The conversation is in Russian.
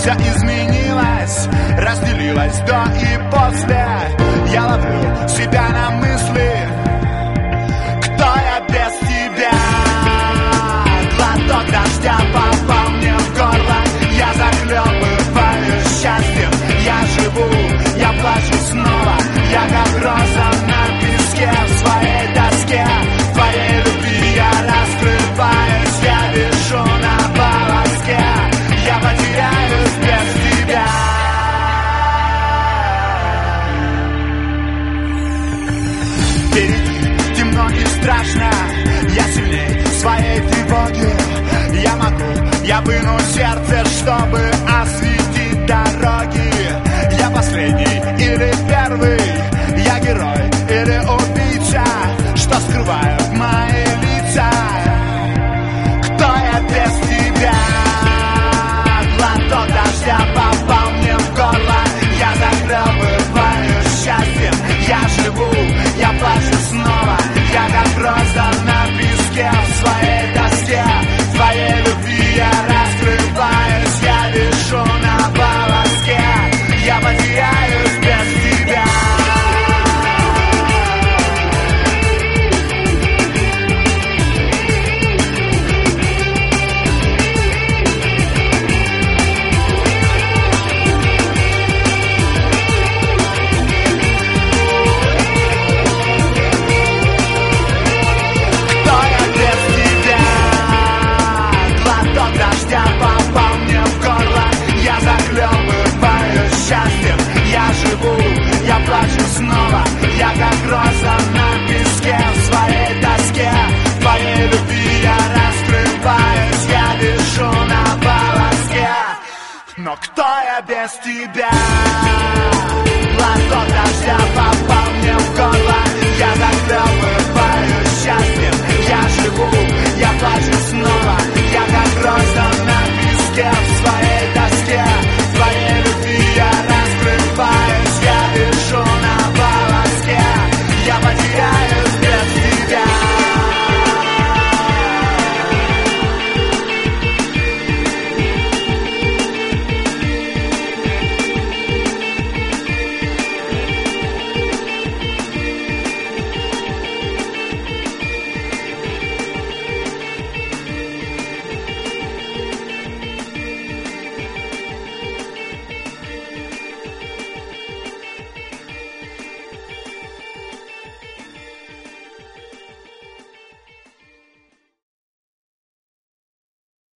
все изменилось, разделилось до и после. Я ловлю себя на мысли, кто я без тебя. Глоток дождя попал мне в горло, я захлебываюсь счастьем. Я живу, я плачу снова, я как роза на песке в своей тоске. В твоей любви я раскрываюсь, я вишу на волоске. Я потеряюсь без тебя. Впереди темно и страшно, я сильней своей тревоги. Я могу, я выну сердце, чтобы осветить дороги. Я последний или первый, я герой или убийца, что скрывают мои лица. Кто я без тебя? Глоток дождя попал мне в горло, я захлебываюсь счастьем. Я живу, я плачу снова, я как роза на песке в своей тоске. В твоей любви я раскрываюсь, я вишу на волоске. Я потеряюсь без тебя. Кто я без тебя? Глоток дождя попал мне в горло, я захлебываюсь счастьем. Я живу, я плачу снова, я как роза на песке в своей тоске. В твоей любви я раскрываюсь, я вишу на волоске. Но кто я без тебя? Глоток дождя попал